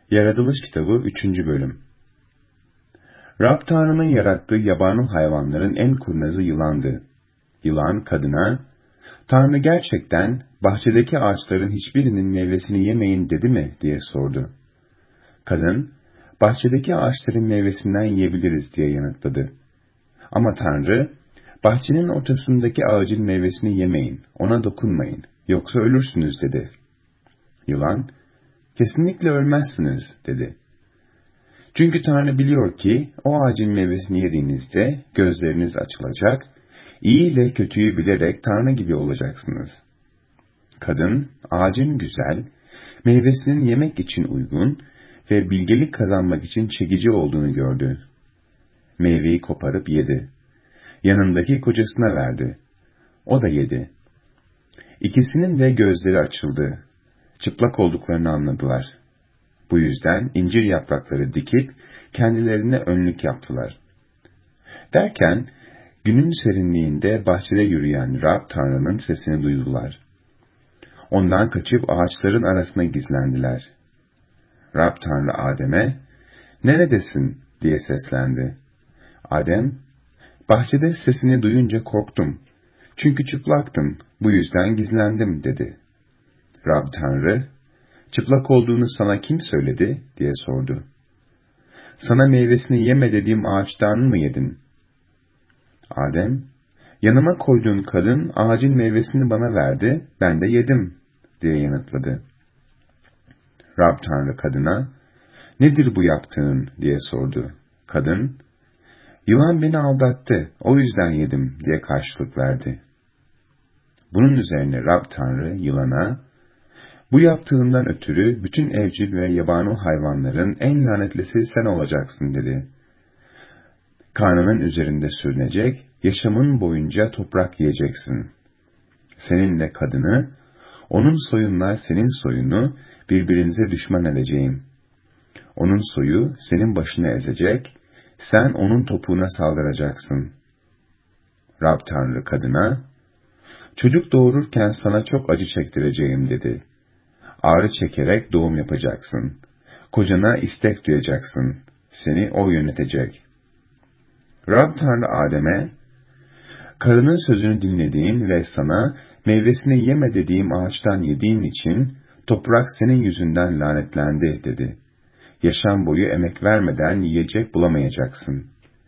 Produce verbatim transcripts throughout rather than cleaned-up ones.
Yaratılış kitabı üçüncü bölüm. Rab Tanrı'nın yarattığı yabani hayvanların en kurnazı yılandı. Yılan kadına, "Tanrı gerçekten bahçedeki ağaçların hiçbirinin meyvesini yemeyin dedi mi?" diye sordu. Kadın, "Bahçedeki ağaçların meyvesinden yiyebiliriz" diye yanıtladı. Ama Tanrı, "Bahçenin ortasındaki ağacın meyvesini yemeyin, ona dokunmayın, yoksa ölürsünüz" dedi. Yılan, "Kesinlikle ölmezsiniz" dedi. Çünkü Tanrı biliyor ki o ağacın meyvesini yediğinizde gözleriniz açılacak, iyi ile kötüyü bilerek Tanrı gibi olacaksınız. Kadın, ağacın güzel, meyvesinin yemek için uygun ve bilgelik kazanmak için çekici olduğunu gördü. Meyveyi koparıp yedi. Yanındaki kocasına verdi. O da yedi. İkisinin de gözleri açıldı. Çıplak olduklarını anladılar. Bu yüzden incir yaprakları dikip kendilerine önlük yaptılar. Derken günün serinliğinde bahçede yürüyen Rab Tanrı'nın sesini duydular. Ondan kaçıp ağaçların arasına gizlendiler. Rab Tanrı Adem'e, "Neredesin?" diye seslendi. Adem, "Bahçede sesini duyunca korktum. Çünkü çıplaktım, bu yüzden gizlendim" dedi. Rab Tanrı, "Çıplak olduğunu sana kim söyledi?" diye sordu. "Sana meyvesini yeme dediğim ağaçtan mı yedin?" Adem, "Yanıma koyduğun kadın ağacın meyvesini bana verdi, ben de yedim" diye yanıtladı. Rab Tanrı kadına, "Nedir bu yaptığın?" diye sordu. Kadın, "Yılan beni aldattı, o yüzden yedim" diye karşılık verdi. Bunun üzerine Rab Tanrı yılana, "Bu yaptığından ötürü bütün evcil ve yabani hayvanların en lanetlisi sen olacaksın" dedi. "Karnının üzerinde sürünecek, yaşamın boyunca toprak yiyeceksin. Seninle kadını, onun soyunla senin soyunu birbirinize düşman edeceğim. Onun soyu senin başını ezecek, sen onun topuğuna saldıracaksın." Rab Tanrı kadına, "Çocuk doğururken sana çok acı çektireceğim" dedi. "Ağrı çekerek doğum yapacaksın. Kocana istek duyacaksın. Seni o yönetecek." Rab Tanrı Adem'e, "Karının sözünü dinlediğin ve sana meyvesini yeme dediğim ağaçtan yediğin için toprak senin yüzünden lanetlendi" dedi. "Yaşam boyu emek vermeden yiyecek bulamayacaksın.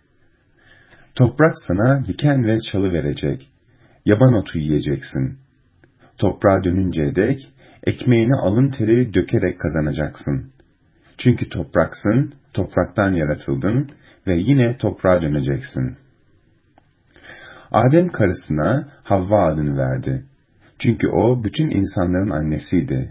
Toprak sana diken ve çalı verecek. Yaban otu yiyeceksin. Toprağa dönünceye dek ekmeğini alın teri dökerek kazanacaksın. Çünkü topraksın, topraktan yaratıldın ve yine toprağa döneceksin." Adem karısına Havva adını verdi. Çünkü o bütün insanların annesiydi.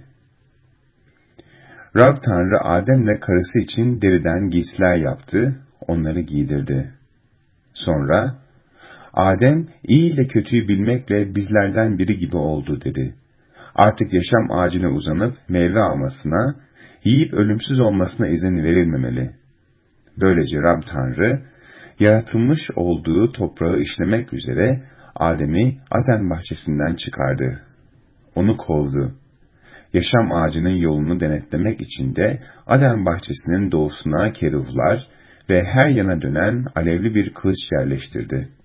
Rab Tanrı Adem'le karısı için deriden giysiler yaptı, onları giydirdi. Sonra, "Adem iyi ile kötüyü bilmekle bizlerden biri gibi oldu" dedi. "Artık yaşam ağacına uzanıp meyve almasına, yiyip ölümsüz olmasına izin verilmemeli." Böylece Rab Tanrı, yaratılmış olduğu toprağı işlemek üzere Adem'i Aden bahçesinden çıkardı. Onu kovdu. Yaşam ağacının yolunu denetlemek için de Aden bahçesinin doğusuna keruvlar ve her yana dönen alevli bir kılıç yerleştirdi.